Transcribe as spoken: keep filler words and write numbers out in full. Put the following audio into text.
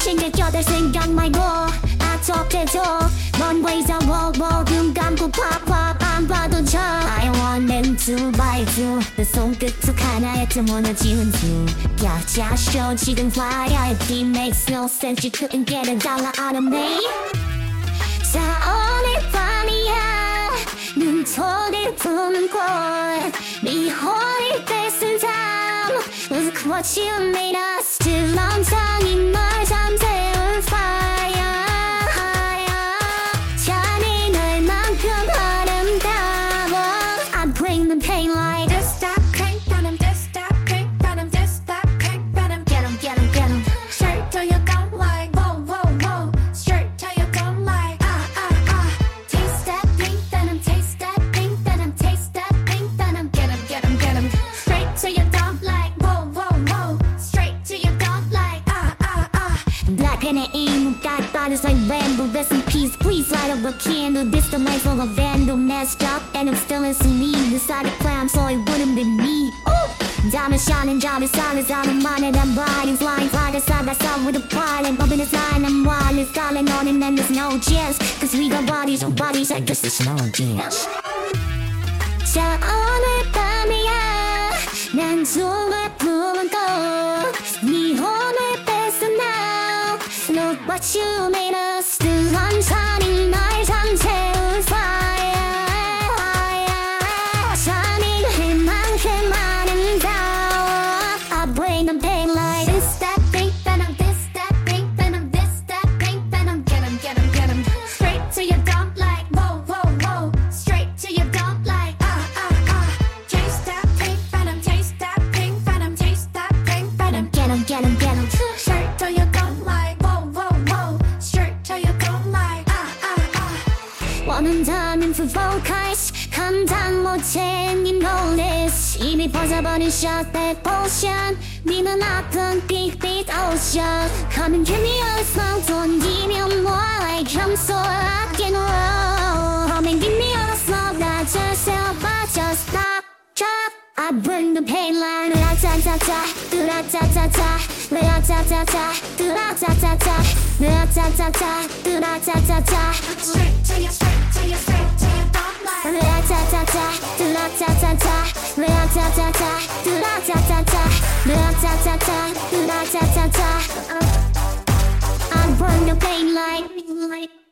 챙겨 껴댈 생각 말고 악독해져 먼 외자워 눈 감고 팍팍 안 봐도 져 I want them to by two 내 손끝 속 하나에 또 무너지는 두 여자 쇼 지금 variety makes no sense You couldn't get a dollar out of me 자 오늘 밤이야 눈초리를 부는 곳네 허리 뺏은 삶 Look what you made us Still 엉덩이 널 잠재울 fire 잔인할 만큼 아름다워 I bring the pain like Just stop, crank, got 'em, just stop, crank, got 'em, just stop, crank, got 'em. Get 'em, get 'em, get 'em Straight till you go like whoa, whoa, whoa. Straight till you go like ah, ah, ah. Taste that pink venom, taste that pink venom, taste that pink venom. Get 'em, get 'em, get 'em. Straight till you don't like whoa, whoa, whoa. Straight till you don't like ah, ah, ah. Black pen and ink, got bodies like Rambo. Rest in peace, please light up a candle. This the life of a vandal, messed up, and I'm still in some need. Decided to climb so it wouldn't be me. Ooh! Diamond shining, diamond silence, out of mind and I'm riding, flying fly side by side with a pilot. Bumping this line, I'm wild, it's calling on and then there's no chance. Cause we got bodies on bodies, I guess there's no chance. 자 오늘 밤이야 난 숨을 부은 꽃네 혼을 뺏은 now Look what you made us do 천천히 날 잠재울 fire 잔인할 만큼 아름다워 I bring the pain like This that pink venom, this that pink venom, this that pink venom. Get 'em, get 'em, get 'em. Straight till you don't like whoa, whoa, whoa. Straight till you don't like ah, ah, ah. Taste that pink venom, taste that pink venom, taste that pink venom. Get 'em, get 'em, get 'em Straight till you don't like whoa, whoa, whoa. Straight till you don't like ah, ah, ah. 원한다면 provoke 감당 못해 네 노리스 이미 벗어버린 shotback potion 네는 아픈 big big ocean Come and give me a song 던지면 more like I'm so rockin' roll Come and give me a song 나 just but just stop drop I bring the pain like 으라짜짜짜 으라짜짜짜 으라짜짜짜 으라짜짜짜 으라짜짜짜 으라짜짜짜 Straight till you, straight till you, straight till you don't like 으라짜짜짜 으라짜짜짜 으라짜짜짜 으라짜짜짜 으라짜짜짜 으라짜짜짜 I burn the pain like